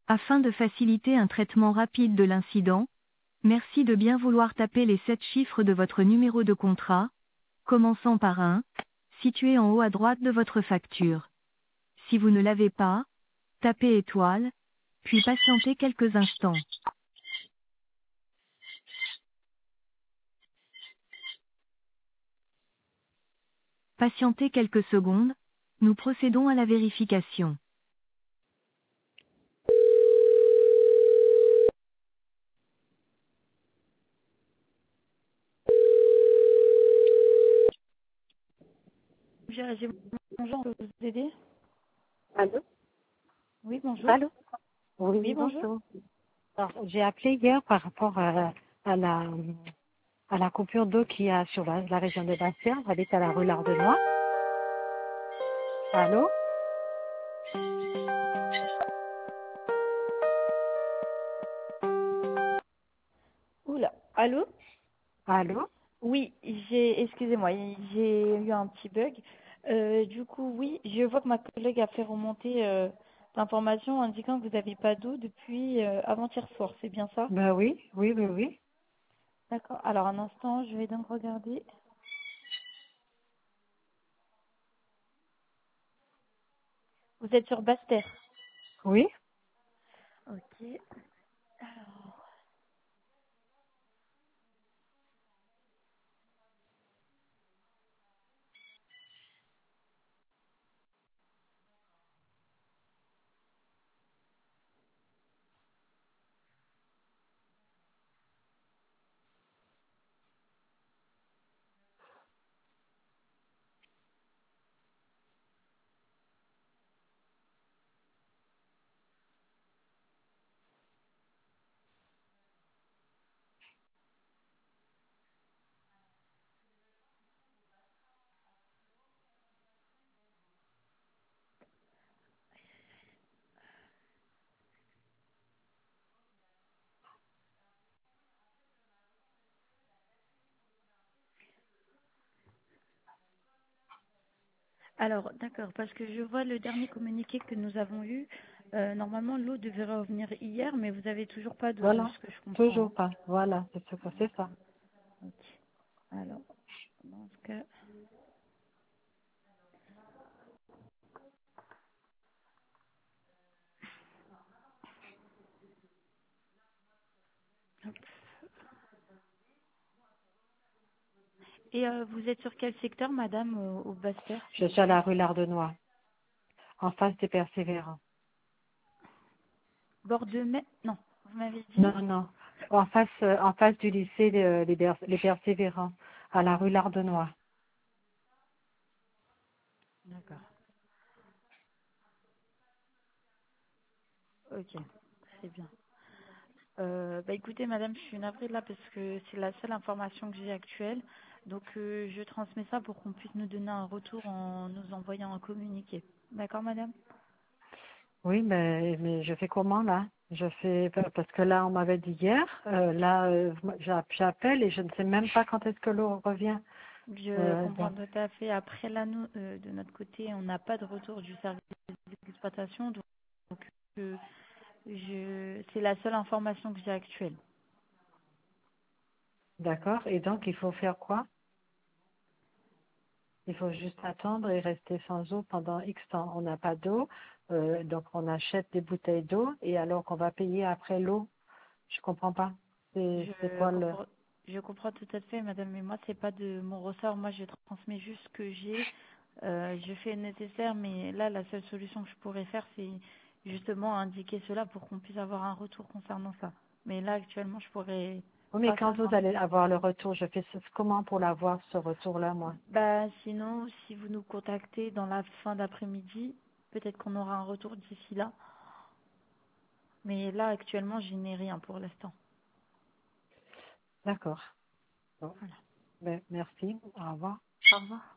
Afin de faciliter un traitement rapide de l'incident, merci de bien vouloir taper les 7 chiffres de votre numéro de contrat, commençant par 1, situé en haut à droite de votre facture. Si vous ne l'avez pas, tapez étoile, puis patientez quelques instants. Patientez quelques secondes, nous procédons à la vérification. Bonjour, on peut vous aider? Allô? Oui, bonjour. Allô? Oui, Oui, bonjour. bonjour. Alors, j'ai appelé hier par rapport à la, à la coupure d'eau qu'il y a sur la région de Bastia. J'habite à la rue Lardenois. Allô? Oula, allô? Allô? Oui, excusez-moi, j'ai eu un petit bug. Du coup, oui, je vois que ma collègue a fait remonter l'information indiquant que vous n'avez pas d'eau depuis avant-hier soir, c'est bien ça? Ben oui, oui, oui, oui. D'accord. Alors, un instant, je vais donc regarder. Vous êtes sur Basse-Terre. Oui? Ok. Alors, d'accord, parce que je vois le dernier communiqué que nous avons eu. Normalement, l'eau devait revenir hier, mais vous avez toujours pas d'eau, de Voilà. ce que je comprends, Toujours hein. pas. Voilà, c'est ça. Ok. Alors, dans ce cas, hop. Et vous êtes sur quel secteur, madame, au Basse-Terre, s'il Je vous suis à plaît? la rue Lardenois, en face des Persévérants. Bord de mai? Non, vous m'avez dit? Non, non. En face du lycée les Persévérants, à la rue Lardenois. D'accord. Ok, très bien. Bah écoutez, madame, je suis navrée là parce que c'est la seule information que j'ai actuelle. Donc, je transmets ça pour qu'on puisse nous donner un retour en nous envoyant un communiqué. D'accord, madame? Oui, mais je fais comment là? Je fais parce que là on m'avait dit hier, j'appelle et je ne sais même pas quand est-ce que l'eau revient. Je comprends Donc, tout à fait. Après, là, nous, de notre côté, on n'a pas de retour du service d'exploitation. Donc, c'est la seule information que j'ai actuelle. d'accord. Et donc il faut faire quoi? Il faut juste attendre et rester sans eau pendant X temps. On n'a pas d'eau, donc on achète des bouteilles d'eau et alors qu'on va payer après l'eau. Je comprends pas. C'est Je quoi le? comprends, je comprends tout à fait, madame, mais moi, c'est pas de mon ressort. Moi, je transmets juste ce que j'ai. Je fais le nécessaire, mais là, la seule solution que je pourrais faire, c'est justement indiquer cela pour qu'on puisse avoir un retour concernant ça. Mais là, actuellement, je pourrais Oui, mais pas quand faire vous grand-chose. allez avoir le retour, je fais comment pour l'avoir ce retour-là, moi? Bah, sinon, si vous nous contactez dans la fin d'après-midi, peut-être qu'on aura un retour d'ici là. Mais là, actuellement, je n'ai rien pour l'instant. D'accord. Bon, Voilà. ben, merci. Au revoir. Au revoir.